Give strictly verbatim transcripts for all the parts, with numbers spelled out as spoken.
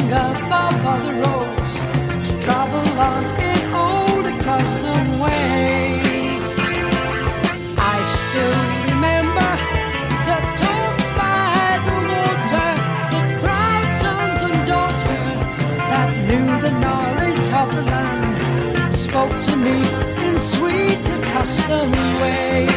above all the roads to travel on in old accustomed ways. I still remember the tombs by the water, the proud sons and daughters that knew the knowledge of the land, spoke to me in sweet accustomed ways.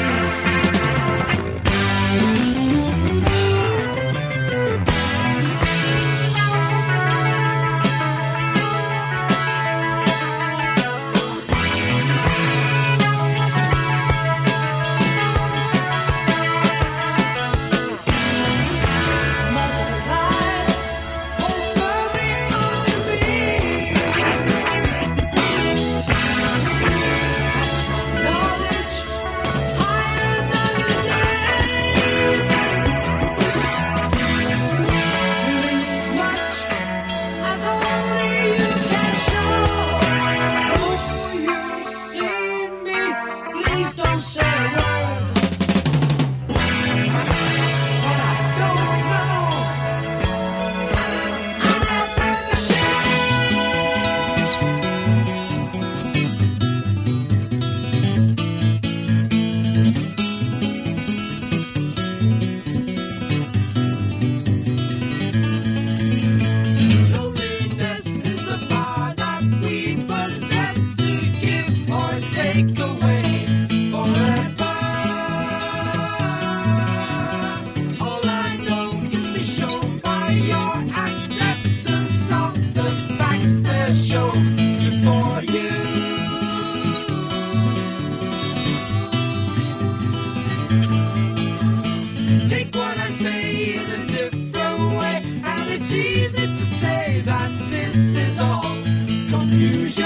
Take what I say in a different way, and it's easy to say that this is all confusion.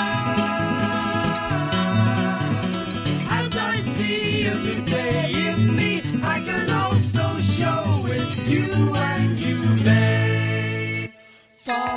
As I see every day in me, I can also show it you, and you may fall.